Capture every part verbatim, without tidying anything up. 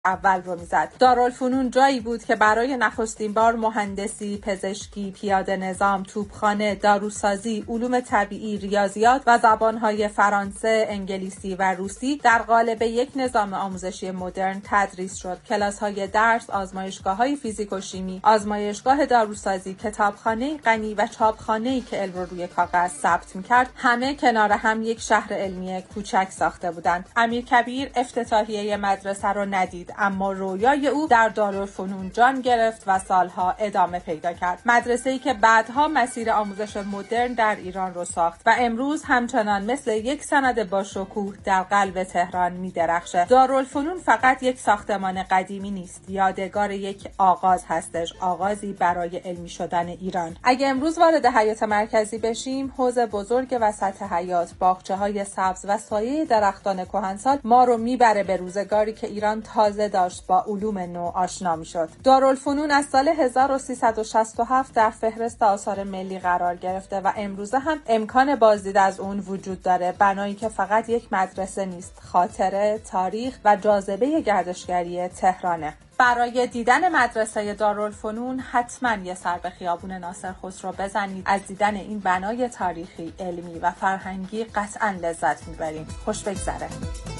اول رو میزد. دارالفنون جایی بود که برای نخستین بار مهندسی، پزشکی، پیاده نظام، توپخانه، داروسازی، علوم طبیعی، ریاضیات و زبانهای فرانسه، انگلیسی و روسی در قالب یک نظام آموزشی مدرن تدریس شد. کلاس‌های درس، آزمایشگاه‌های فیزیک و شیمی، آزمایشگاه داروسازی، کتابخانه غنی و چاپخانه‌ای که علم رو روی کاغذ ثبت می‌کرد، همه کنار هم یک شهر علمی کوچک ساخته بودند. امیرکبیر افتتاحیه مدرسه رو ندید، اما رویای او در دارالفنون جان گرفت و سالها ادامه پیدا کرد. مدرسه‌ای که بعدها مسیر آموزش مدرن در ایران رو ساخت و امروز همچنان مثل یک سند با شکوه در قلب تهران می‌درخشه. دارالفنون فقط یک ساختمان قدیمی نیست، یادگار یک آغاز هستش، آغازی برای علمی شدن ایران. اگه امروز وارد حیاط مرکزی بشیم، حوض بزرگ وسط حیاط، باغچه‌های سبز و سایه درختان کهنسال ما رو میبره به روزگاری که ایران تازه داشت با علوم نو آشنا میشد. دارالفنون از سال هزار و سیصد و شصت و هفت در فهرست آثار ملی قرار گرفته و امروزه هم امکان بازدید از اون وجود داره. بنایی که فقط یک مدرسه نیست، خاطره، تاریخ و جاذبه گردشگری تهرانه. برای دیدن مدرسه دارالفنون حتما یه سر به خیابون ناصر خسرو بزنید. از دیدن این بنای تاریخی، علمی و فرهنگی قطعا لذت میبریم. خوش بگذره.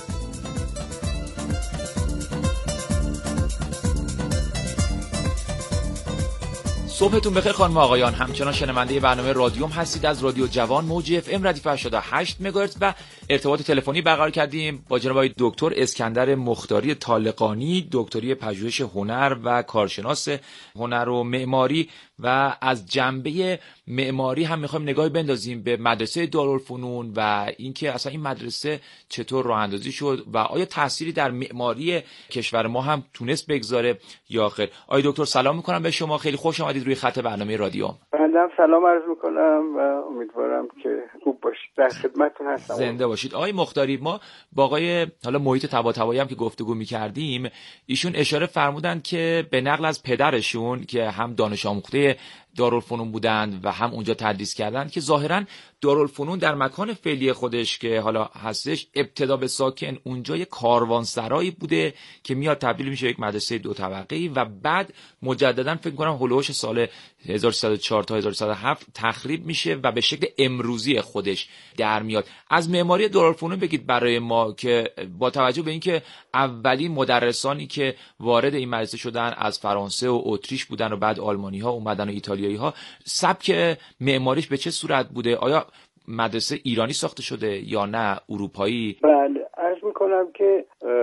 صبحتون بخیر خانم و آقایان. همچنان شنونده برنامه رادیوم هستید از رادیو جوان موج اف ام ردیف هشتاد و هشت مگاهرتز و ارتباط تلفنی برقرار کردیم با جناب آقای دکتر اسکندر مختاری طالقانی، دکتری پژوهش هنر و کارشناس هنر و معماری، و از جنبه معماری هم می‌خوایم نگاهی بندازیم به مدرسه دارالفنون و اینکه اصلا این مدرسه چطور راه اندازی شد و آیا تأثیری در معماری کشور ما هم تونست بگذاره یا خیر. آقای دکتر سلام می‌کنم به شما، خیلی خوش آمدید روی خط برنامه رادیو. بنده سلام عرض می‌کنم و امیدوارم که خوب باشید. در خدمتتون هستم. زنده باشید. آقای مختاری، ما با آقای حالا محیط طباطبایی هم که گفتگو می‌کردیم، ایشون اشاره فرمودن که به نقل از پدرشون که هم دانش آموخته دارالفنون بودند و هم اونجا تدریس کردند که ظاهراً دارالفنون در مکان فعلی خودش که حالا هستش ابتدا به ساکن اونجا یک کاروانسرایی بوده که میاد تبدیل میشه یک مدرسه دو طبقه‌ای و بعد مجددا فکر کنم هولوش سال هزار و سیصد و چهار تا هزار و سیصد و هفت تخریب میشه و به شکل امروزی خودش در میاد. از معماری دارالفنون بگید برای ما که با توجه به اینکه اولین مدرسانی که وارد این مدرسه شدن از فرانسه و اتریش بودن و بعد آلمانی‌ها اومدن و ایتالیایی ها، سبک معماریش به چه صورت بوده؟ آیا مدرسه ایرانی ساخته شده یا نه اروپایی؟ بله، عرض میکنم که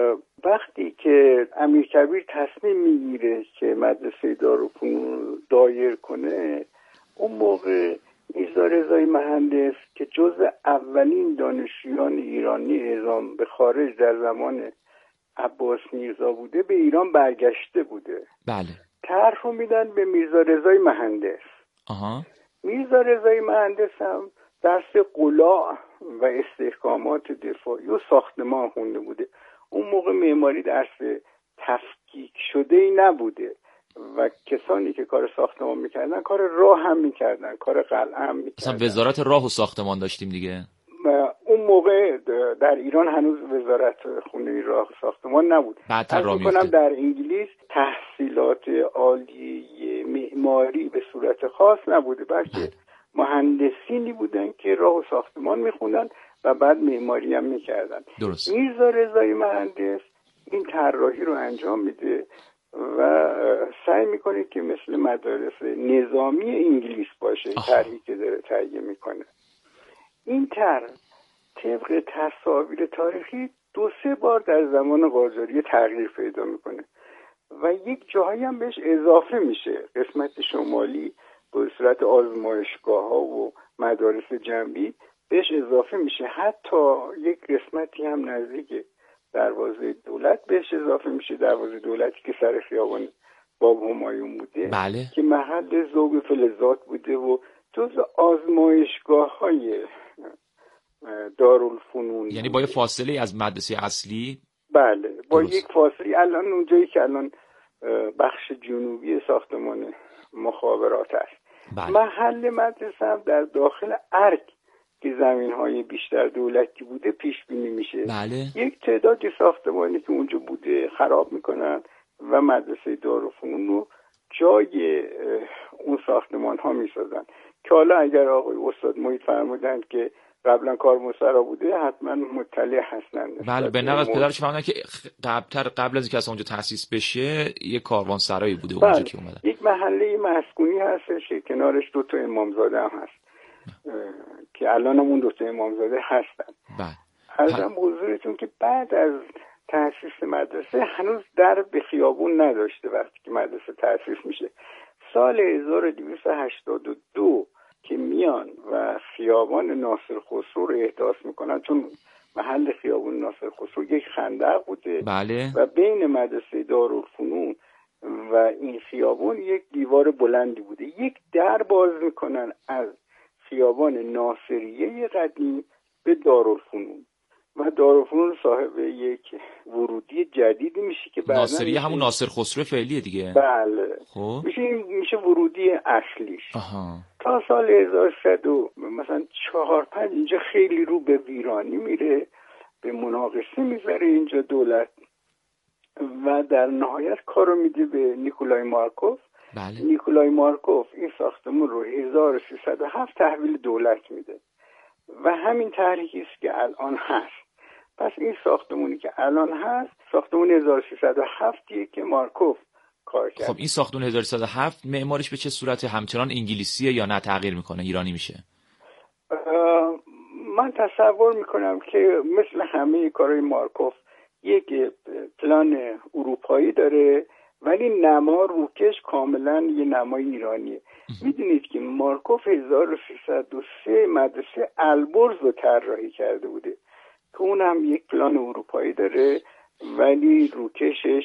وقتی که امیرکبیر تصمیم میگیره که مدرسه دارالفنون دایر کنه، اون موقع میرزا رضای مهندس که جزء اولین دانشجویان ایرانی اعزام به خارج در زمان عباس میرزا بوده، به ایران برگشته بوده. بله. طرح رو میدن به میرزا رضای مهندس. آها. میرزا رضای مهندس هم درس قلاع و استحکامات دفاعی و ساختمان خونده بوده. اون موقع معماری درس تفکیک شده ای نبوده و کسانی که کار ساختمان میکردن کار راه هم میکردن، کار قلعه هم میکردن. مثلا وزارت راه و ساختمان داشتیم دیگه. اون موقع در ایران هنوز وزارت خونه راه و ساختمان نبود. بعدتر راه میکنم در انگلیس تحصیلات عالی معماری به صورت خاص نبوده، بلکه مهندسینی بودن که راه و ساختمان میخوندن و بعد معماری هم میکردن. درست. میرزا رضای مهندس این طراحی رو انجام میده و سعی میکنه که مثل مدارس نظامی انگلیس باشه. طرحی که داره تهیه میکنه، این طرح طبق تصاویر تاریخی دو سه بار در زمان قاجاری تغییر پیدا میکنه و یک جاهایی هم بهش اضافه میشه. قسمت شمالی به صورت آزمایشگاه ها و مدارس جنبی بهش اضافه میشه. حتی یک قسمتی هم نزدیک دروازه دولت بهش اضافه میشه، دروازه دولتی که سر خیابان باب همایون بوده. بله. که محل ذوب فلزات بوده و جزء آزمایشگاه های دارالفنون. یعنی با یه فاصله از مدرسه اصلی؟ بله، با درست. یک فاصله. الان اونجایی که الان بخش جنوبی ساختمان مخابرات است. بله. محل مدرسه هم در داخل ارک که زمین‌های بیشتر دولتی بوده پیش بینی میشه. بله. یک تعدادی ساختمانی که اونجا بوده خراب میکنن و مدرسه دارالفنون رو جای اون ساختمان ها میسازن که حالا اگر آقای استاد محیط فرمودند که قبلا کاروانسرا بوده حتما مطلع هستن. بله، به نقل از پدرش فهمیدن که قبلتر قبل از اینکه اصلا اونجا تأسیس بشه یه کاروانسرایی بوده اونجا. بله. که اومدن یک محله مسکونی هستش که کنارش دو تا امامزاده هم هست که الان هم اون دو تا امامزاده هستن. بله. عرضم حضورتون که بعد از تأسیس مدرسه هنوز در به خیابون نداشته. وقتی که مدرسه تأسیس میشه سال هزار و دویست و هشتاد و دو که میان و خیابان ناصر خسرو رو احداث میکنن، چون محل خیابان ناصر خسرو یک خندق بوده. بله. و بین مدرسه دارالفنون و این خیابان یک دیوار بلندی بوده. یک در باز میکنن از خیابان ناصریه قدیم به دارالفنون و دارالفنون صاحب یک ورودی جدیدی میشه که بعداً ناصریه همون ناصر خسرو فعلیه دیگه. بله. خب میشه میشه ورودی اصلیش. آها. تا سال هزار و سیصد و مثلا چهار پنج اینجا خیلی رو به ویرانی میره، به مناقصه میذاره اینجا دولت و در نهایت کارو میده به نیکولای مارکوف. بله. نیکولای مارکوف این ساختمون رو هزار و سیصد و هفت تحویل دولت میده و همین تحریکی است که الان هست. پس این ساختمونی که الان هست ساختمون هزار و سیصد و هفتیه که مارکوف کار کرد. خب این ساختمون هزار و سیصد و هفت معماریش به چه صورته؟ همچنان انگلیسیه یا نه تغییر میکنه ایرانی میشه؟ من تصور میکنم که مثل همه کارهای مارکوف یک پلان اروپایی داره ولی نما روکش کاملا یه نمای ایرانیه. میدونید که مارکوف هزار و سیصد و سه مدرسه البرز رو طراحی کرده بوده که اونم یک پلان اروپایی داره ولی روکشش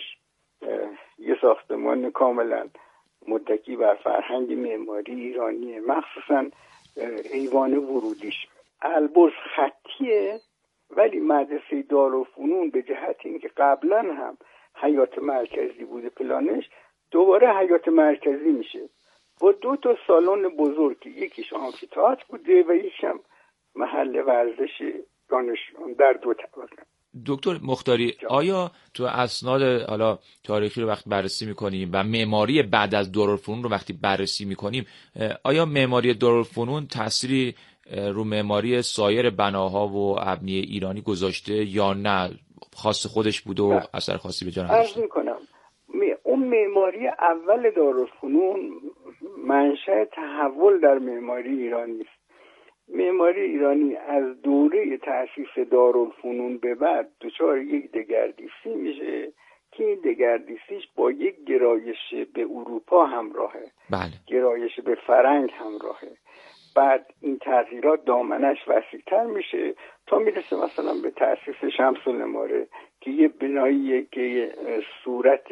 یه ساختمان کاملا متکی بر فرهنگ معماری ایرانیه، مخصوصا ایوان ورودیش. البرز خطیه ولی مدرسه دارالفنون به جهت اینکه قبلا هم حیات مرکزی بوده پلانش دوباره حیات مرکزی میشه با دو تا سالن بزرگ، یکیش آمفی‌تئاتر بوده و یکیش محل ورزش دانشجویان در دو طبقه. دکتر مختاری جا. آیا تو اسناد حالا تاریخی رو وقتی بررسی میکنیم و معماری بعد از دارالفنون رو وقتی بررسی میکنیم آیا معماری دارالفنون تأثیری رو معماری سایر بناها و ابنیه ایرانی گذاشته یا نه خاص خودش بوده و اثر خاصی به جا نداشته؟ عرض میکنم اون معماری اول دارالفنون منشأ تحول در معماری ایرانی است. معماری ایرانی از دوره تأسیس دارالفنون به بعد دچار یک دگردیسی میشه که این دگردیسیش با یک گرایش به اروپا همراهه. بله. گرایش به فرنگ همراهه. بعد این تغییرات دامنش وسیع‌تر میشه تا میرسه مثلا به تأسیس شمس العماره که یه بنایی که صورت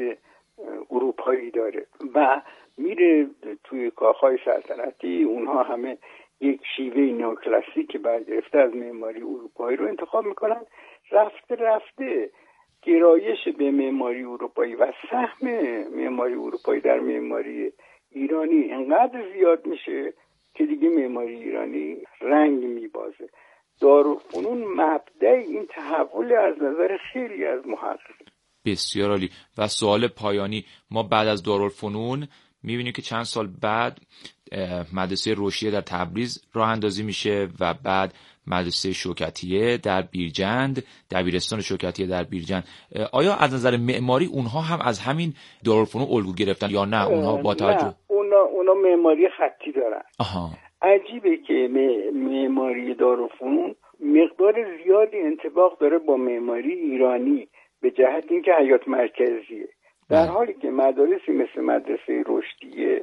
اروپایی داره و میره توی کاخهای سلطنتی اونها همه یک شیوه نئوکلاسیک برگرفته از معماری اروپایی رو انتخاب میکنن. رفته رفته گرایش به معماری اروپایی و سهم معماری اروپایی در معماری ایرانی انقدر زیاد میشه که دیگه معماری ایرانی رنگ میبازه. دارالفنون مبدأ این تحول از نظر خیلی از محققین. بسیار عالی. و سوال پایانی، ما بعد از دارالفنون میبینیم که چند سال بعد مدرسه روشیه در تبریز راه اندازی میشه و بعد مدرسه شوکتیه در بیرجند، دبیرستان شوکتیه در بیرجند. آیا از نظر معماری اونها هم از همین دارالفنون الگو گرفتن یا نه اونها با توجه؟ نه، اونا اونا معماری خطی دارن. آها. عجیبه که معماری دارالفنون مقدار زیادی انطباق داره با معماری ایرانی به جهت اینکه حیات مرکزیه، در حالی که مدارسی مثل مدرسه رشدیه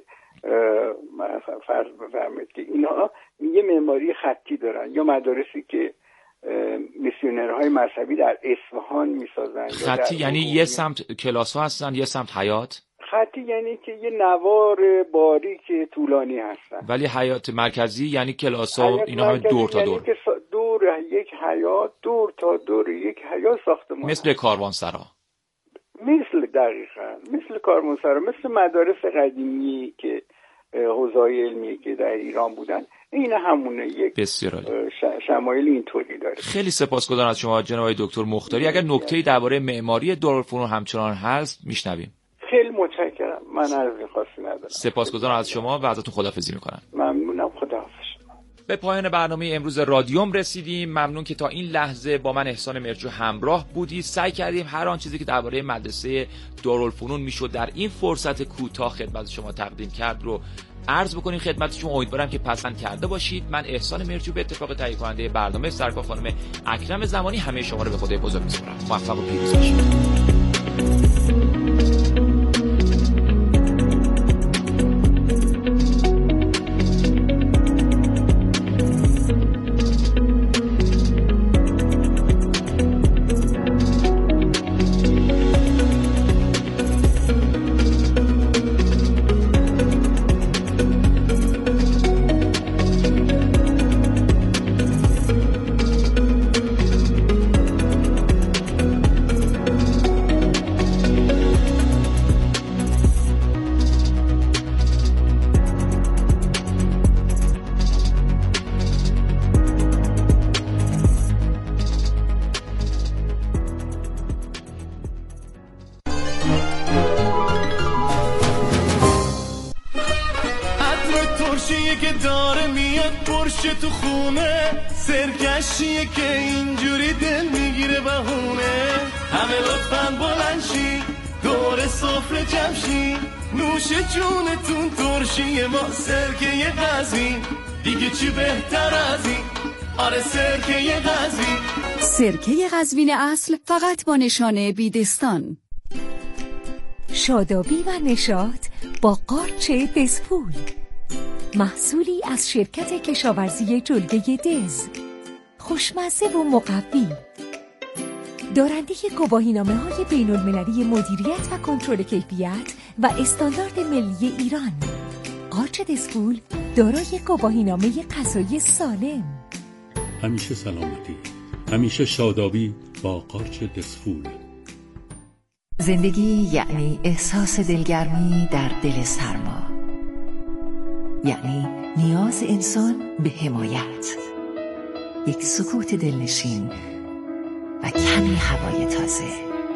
فرض بفرمایید که اینها یه معماری خطی دارن، یا مدارسی که میسیونرهای مذهبی در اصفهان میسازن. خطی یعنی یه سمت کلاس ها هستن یه سمت حیات؟ خطی یعنی که یه نوار باریک طولانی هستن، ولی حیات مرکزی یعنی کلاس ها اینا همه دور تا دور، یعنی که دور یک حیات، دور تا دور یک حیات ساختمان مثل کاروانسرا. مثل دقیقاً مثل کاروانسرا، مثل مدارس قدیمی که حوزه‌های علمی که در ایران بودن، این همونه، یک بسیار شمایل اینطوری داره. خیلی سپاسگزارم از شما جناب دکتر مختاری. اگر نکته‌ای درباره معماری دارالفنون همچنان هست میشنویم. خیلی متشکرم. من عرضی خاصی ندارم. سپاسگزارم از شما و ازتون خداحافظی میکنم. ممنونم. خداحافظ. به پایان برنامه امروز رادیوم رسیدیم. ممنون که تا این لحظه با من احسان مرجو همراه بودید. سعی کردیم هر آن چیزی که درباره مدرسه دارالفنون میشد در این فرصت کوتاه خدمت شما تقدیم کرد رو عرض بکنیم خدمتشون. امیدوارم که پسند کرده باشید. من احسان مرجو به اتفاق تهیه کننده برنامه سرکار خانم اکرم زمانی همه شما رو به خدای بزرگ میسپارم. موفق و پیروز باشید. تو خونه سرکشیه که اینجوری دل میگیره بهونه. همه لطفاً بلند شی دور سفره جمع شی، نوش جونتون ترشی ما سرکه قزوین، دیگه چی بهتر از این؟ آره سرکه قزوین. سرکه قزوین اصل فقط با نشان بیدستان. شادابی و نشاط با قارچ دزپول، محصولی از شرکت کشاورزی جلگه دز، خوشمزه و مقوی، دارنده گواهینامه های بین المللی مدیریت و کنترل کیفیت و استاندارد ملی ایران. قارچ دزپول دارای گواهینامه غذایی سالم. همیشه سلامتی، همیشه شادابی با قارچ دزپول. زندگی یعنی احساس دلگرمی در دل سرما، یعنی نیاز انسان به حمایت، یک سکوت دلنشین و کمی هوای تازه،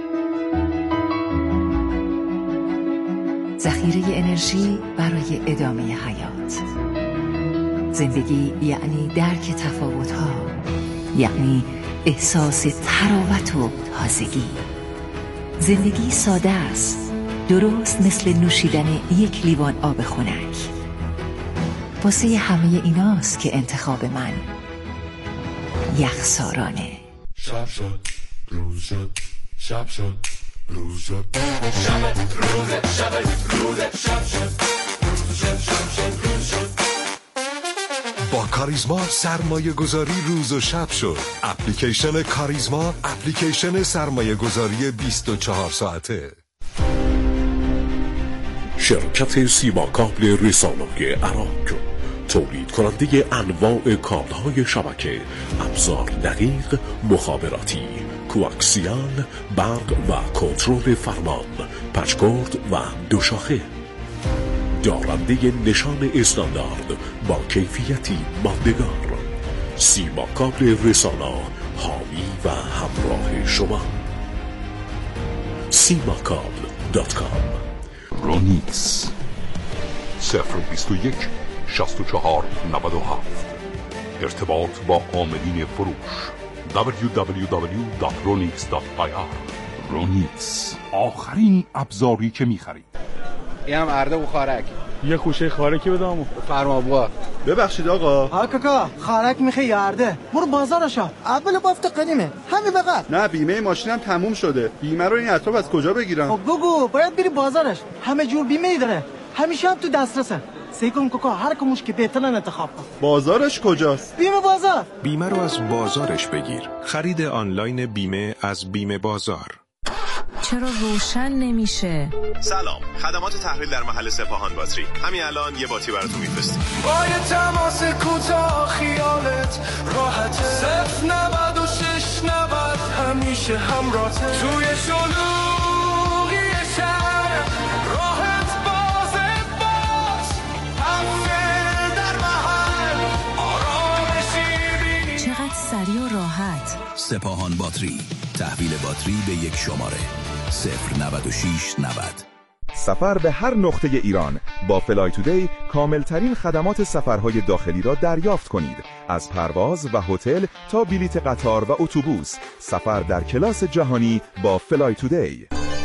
ذخیره انرژی برای ادامه حیات. زندگی یعنی درک تفاوت‌ها، یعنی احساس تراوت و تازگی. زندگی ساده است، درست مثل نوشیدن یک لیوان آب خنک. واسه همه ایناست که انتخاب من یخسارانه. شب شد روز شد، شب شد روز شد، شب روز شب روز شب شد روز شد شب شد روز شد. با کاریزما سرمایه گذاری روز و شب شد. اپلیکیشن کاریزما، اپلیکیشن سرمایه گذاری بیست و چهار ساعته. شرکت سیما کابل رسانه‌ای عراق، تولید کننده انواع کابل‌های شبکه، ابزار دقیق، مخابراتی، کواکسیال، برق و کنترل فرمان، پچکورد و دوشاخه. دارنده نشان استاندارد با کیفیتی ماندگار. سیما کابل رسانه، حامی و همراه شما. سیما کابل دات کام. رونیکس صفر بیست و یک شصت و چهار نود و هفت. ارتباط با عاملین فروش دبلیو دبلیو دبلیو دات رونیکس دات آی آر. رونیکس، آخرین ابزاری که می‌خرید. اینم ارده و خارک. یه خوشه خارکی بدامو. فرما بوا. ببخشید آقا. ها کاکا، خارک میخوای یا ارده؟ برو بازارشا. اول بافت قدیمه. همین بقى. نه بیمه ماشینم تموم شده. بیمه رو این اطراف از کجا بگیرم؟ خب گوگو، باید بری بازارش. همه جور بیمه ای داره. همیشه هم تو دسترسه. سیکن کوکا هر کموش که بهترن انتخاب کن. بازارش کجاست؟ بیمه بازار. بیمه رو از بازارش بگیر. خرید آنلاین بیمه از بیمه بازار. چرا روشن نمیشه؟ سلام، خدمات تحویل در محل سپاهان باتری. همین الان یه باتری براتون میفرستیم. با یه تماس کوتاه خیالت راحته. صفر نود و شش نود همیشه همراهته. توی شلوغی شهر راحت بازت باش. سپاهان باتری. تحویل باتری به یک شماره صفر نود و شش نود. سفر به هر نقطه ایران با فلای تودی کاملترین خدمات سفرهای داخلی را دریافت کنید. از پرواز و هتل تا بلیت قطار و اتوبوس، سفر در کلاس جهانی با فلای تودی.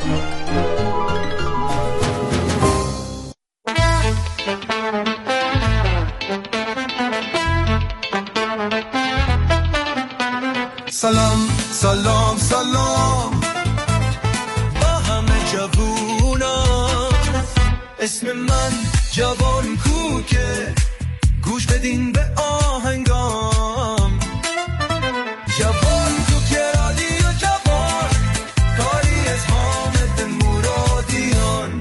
سلام سلام سلام با همه جوونا، اسم من جوان کوکه، گوش بدین به آهنگام. جوان کوکه رادیو جوان، کاری از حامد مرادیان.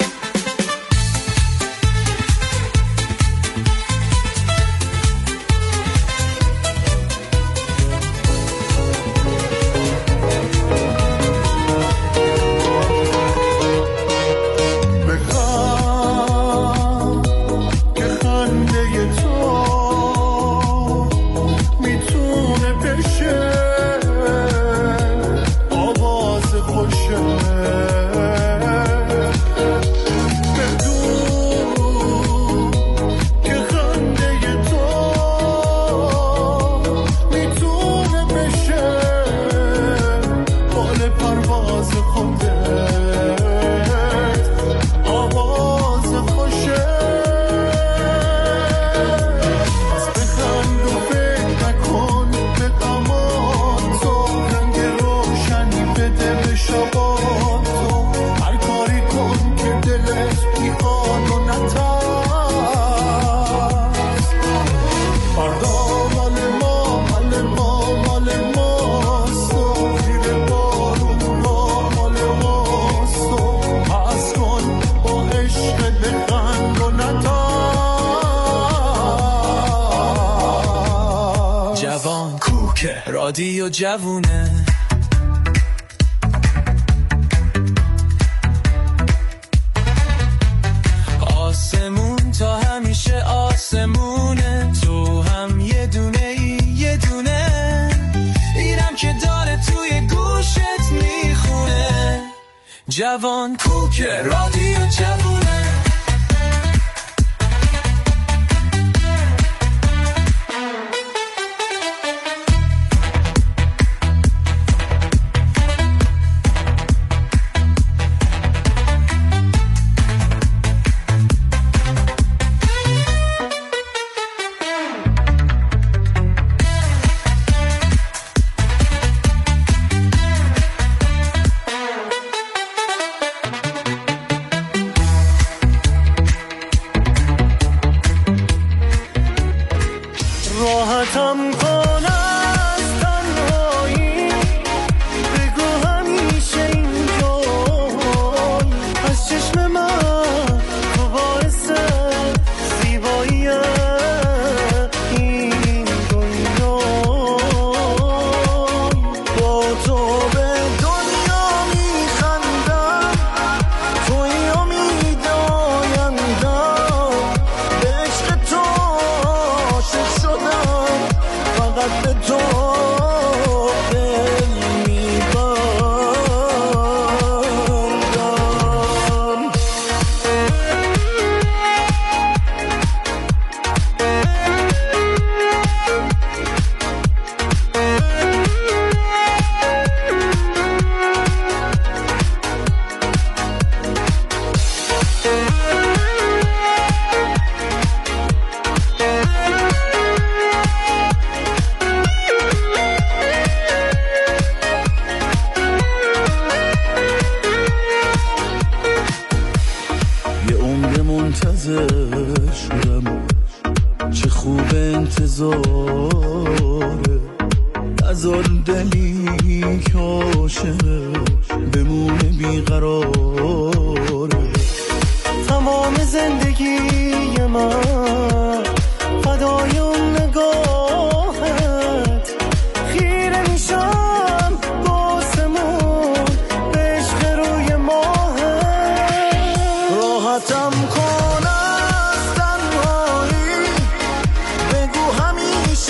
رادیو جوونه، آسمون تا همیشه آسمونه، تو هم یه دونه ای یه دونه، اینم که داره توی گوشت میخونه. جوان کوکه رادیو جوونه. راحتم کن از تنهایی، بگو همیشه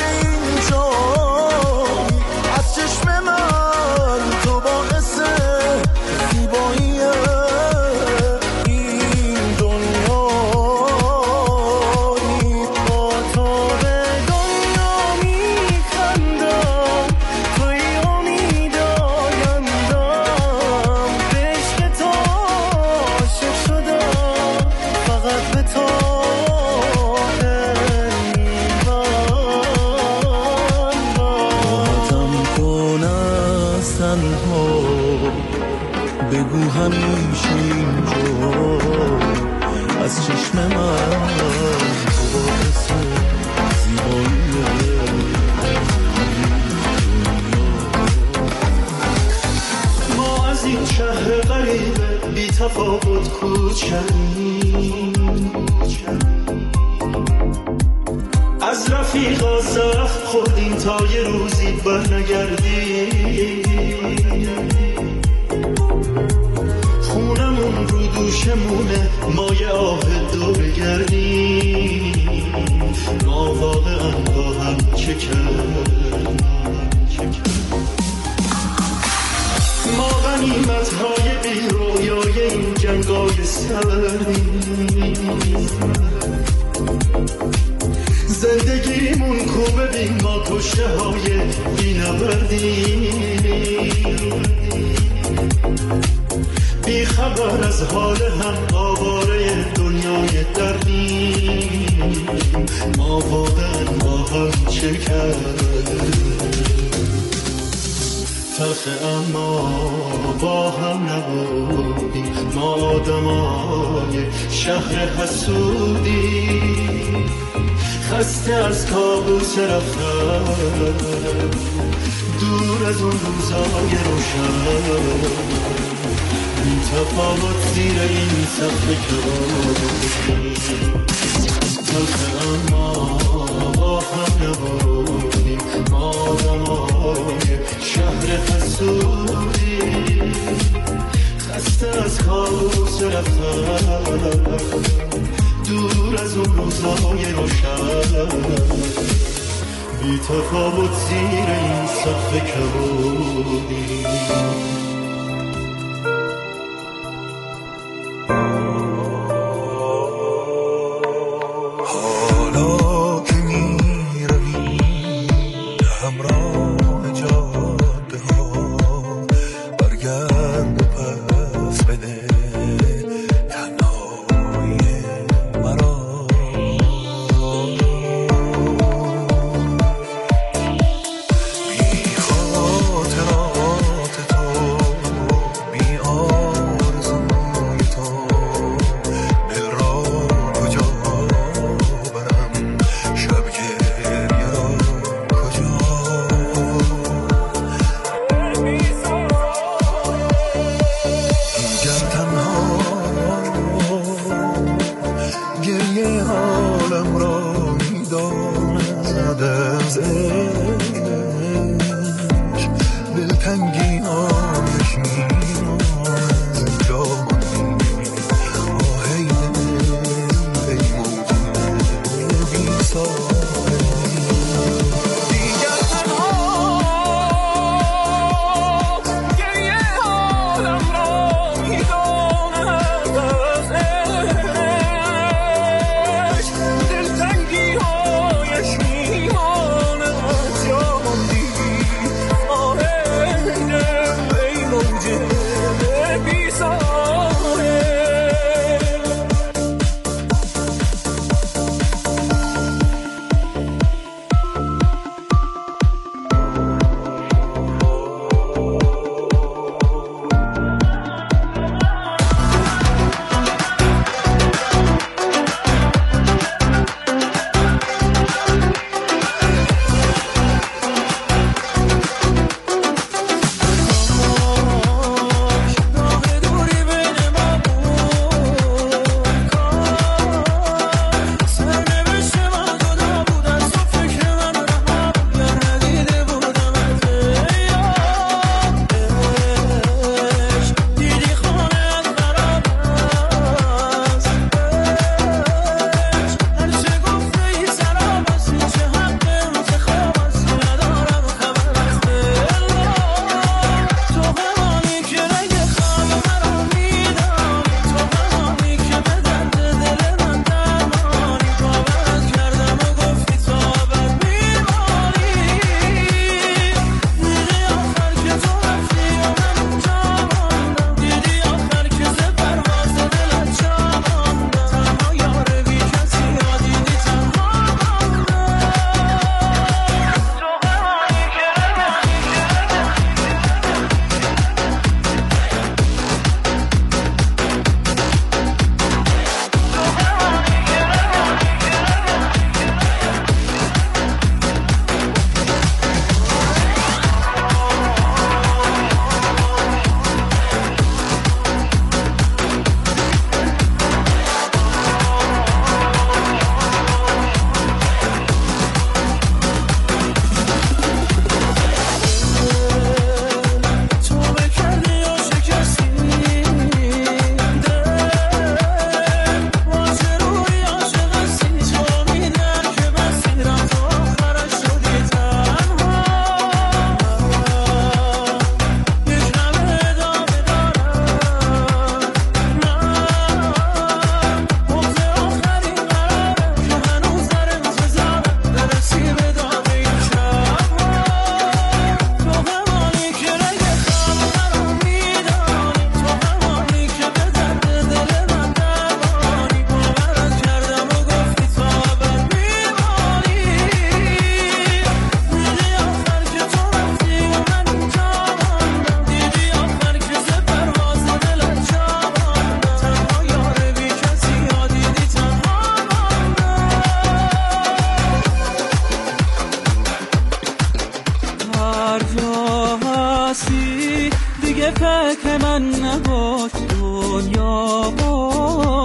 تفاوت کوچنی از رفیقا زخم خوردیم تا یه روزی برنگردی خونمون رو دوشمونه ما یه آه دور گردی ما واقعا با هم چه کردیم ما غنیمت‌های بی رویای این جنگای سردیم زندگیمون کو ببین ما کشته های بی نبردیم بی خبر از حال هم آواره دنیای دردیم ما واقعا با هم چه کردیم تلخ اما با هم نبودیم ما آدمای شهر حسودی خسته از کابوس رفتن دور از اون روزای روشن بی تفاوت زیر این سقف کبابی تلخ اما با هم نبودیم ما آدمای شهر حسودی خسته از کابوس رفتن دور از اون روزهای روشن بی تفاوت زیر این سقف کبودی خاطرات تو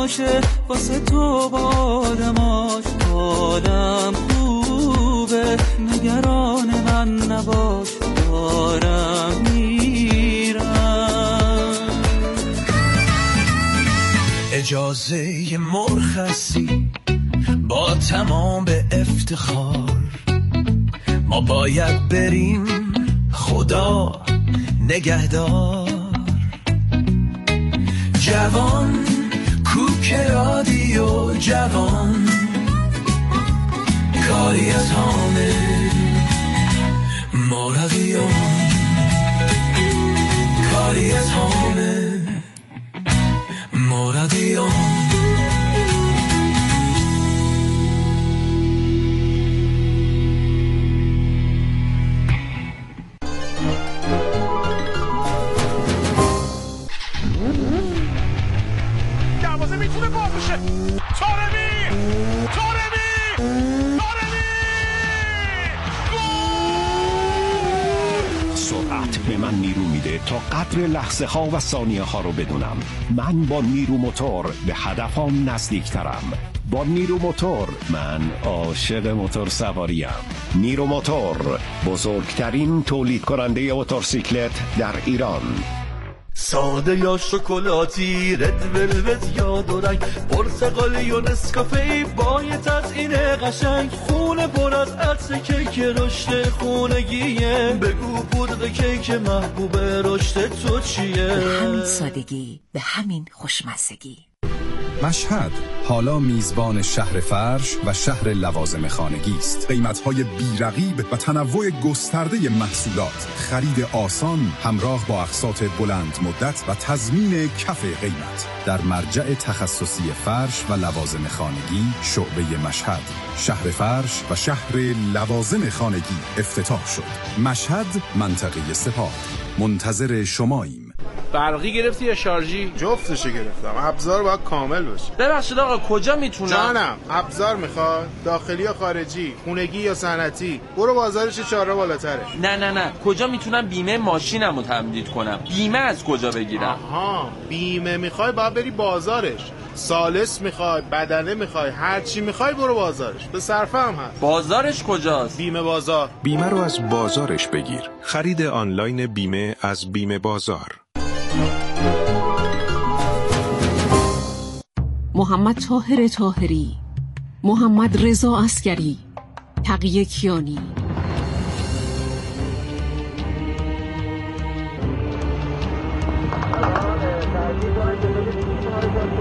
باشه واسه تو با آدماش. حالم خوبه نگران من نباش، دارم میرم. اجازه مرخصی با تمام به افتخار، ما باید بریم خدا نگهدار. جوان کوک رادیو جوان، کاری از همه مرغیان، کاری از همه مرغیان. دروازه میتونه باز بشه. طارمی طارمی طارمی سرعت به من نیرو میده تا قدر لحظه ها و ثانیه ها رو بدونم. من با نیرو موتور به هدفم نزدیکترم. با نیرو موتور من عاشق موتور سواریم. نیرو موتور، بزرگترین تولید کننده موتورسیکلت در ایران. ساده یا شکلاتی، رد ولوت یا دورنگ، پرتقالی و نسکافه با یه تزیین قشنگ، خونه پر از عطر کیک رشد خونگیه. بگو پودر کیک محبوب رشد تو چیه؟ به همین سادگی، به همین خوشمزگی. مشهد حالا میزبان شهر فرش و شهر لوازم خانگی است. قیمت‌های بی‌رقیب و تنوع گسترده محصولات، خرید آسان همراه با اقساط بلند مدت و تضمین کف قیمت در مرجع تخصصی فرش و لوازم خانگی شعبه مشهد. شهر فرش و شهر لوازم خانگی افتتاح شد. مشهد، منطقه سپاه. منتظر شماییم. برقی گرفتی یا شارژی؟ جفتشو گرفتم. ابزار باید کامل باشه. ببخشید آقا کجا میتونم؟ جانم، ابزار میخواد؟ داخلی یا خارجی؟ خونگی یا صنعتی؟ برو بازارش چهار بالاتره. نه نه نه، کجا میتونم بیمه ماشینمو تمدید کنم؟ بیمه از کجا بگیرم؟ آها، بیمه میخوای باید بری بازارش. سالس میخوای، بدنه میخوای، هر چی میخوای برو بازارش. به صرفه هم هست. بازارش کجاست؟ بیمه بازار. بیمه رو از بازارش بگیر. خرید آنلاین بیمه از بیمه بازار. محمد طاهر طاهری، محمد رضا عسگری، تقیه کیانی.